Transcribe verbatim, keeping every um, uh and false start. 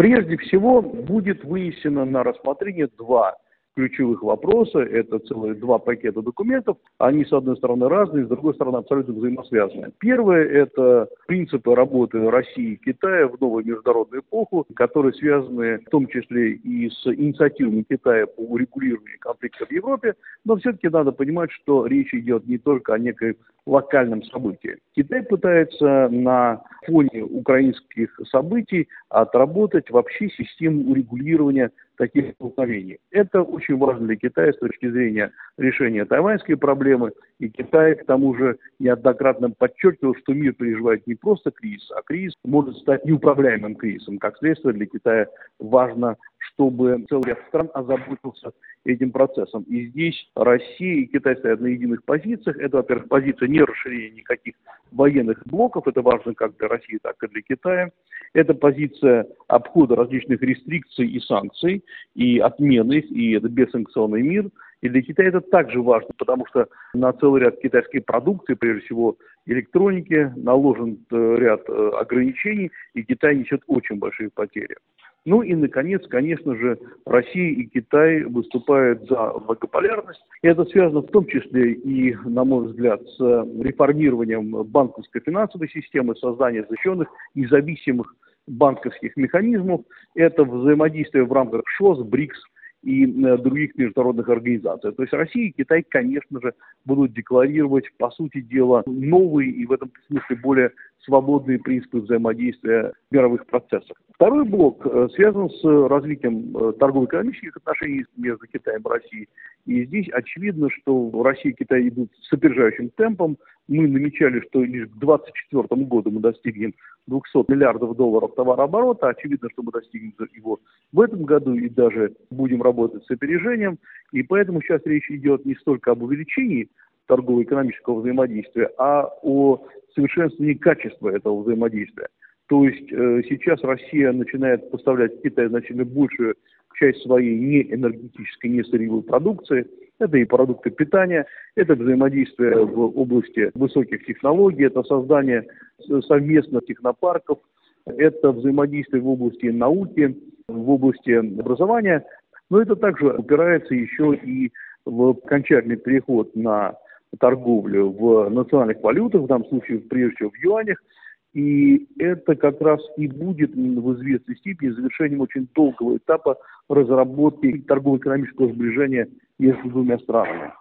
Прежде всего, будет вынесено на рассмотрение два ключевых вопроса. Это целые два пакета документов. Они, с одной стороны, разные, с другой стороны, абсолютно взаимосвязаны. Первое – это принципы работы России и Китая в новую международную эпоху, которые связаны в том числе и с инициативами Китая по урегулированию конфликта в Европе. Но все-таки надо понимать, что речь идет не только о некой локальном событии. Китай пытается на фоне украинских событий отработать вообще систему урегулирования таких столкновений. Это очень важно для Китая с точки зрения решения тайваньской проблемы. И Китай, к тому же, неоднократно подчеркивал, что мир переживает не просто кризис, а кризис может стать неуправляемым кризисом. Как следствие, для Китая важно, чтобы целый ряд стран озаботился этим процессом. И здесь Россия и Китай стоят на единых позициях. Это, во-первых, позиция не расширения никаких военных блоков. Это важно как для России, так и для Китая. Это позиция обхода различных рестрикций и санкций, и отмены их, и это бессанкционный мир. И для Китая это также важно, потому что на целый ряд китайской продукции, прежде всего электроники, наложен ряд ограничений, и Китай несет очень большие потери. Ну и, наконец, конечно же, Россия и Китай выступают за многополярность. И это связано в том числе и, на мой взгляд, с реформированием банковской финансовой системы, созданием защищенных независимых банковских механизмов. Это взаимодействие в рамках ШОС, БРИКС и других международных организаций. То есть Россия и Китай, конечно же, будут декларировать, по сути дела, новые и в этом смысле более свободные принципы взаимодействия в мировых процессах. Второй блок связан с развитием торгово-экономических отношений между Китаем и Россией. И здесь очевидно, что Россия и Китай идут с опережающим темпом. Мы намечали, что лишь к две тысячи двадцать четвёртому году мы достигнем двухсот миллиардов долларов товарооборота. Очевидно, что мы достигнем его в этом году и даже будем работать с опережением. И поэтому сейчас речь идет не столько об увеличении торгово-экономического взаимодействия, а о совершенствовании качества этого взаимодействия. То есть э, сейчас Россия начинает поставлять в Китай значительно большую часть своей неэнергетической, не сырьевой продукции. Это и продукты питания, это взаимодействие в области высоких технологий, это создание совместных технопарков, это взаимодействие в области науки, в области образования. Но это также упирается еще и в окончательный переход на торговлю в национальных валютах, в данном случае прежде всего в юанях. И это как раз и будет в известной степени завершением очень долгого этапа разработки торгово-экономического сближения между двумя странами.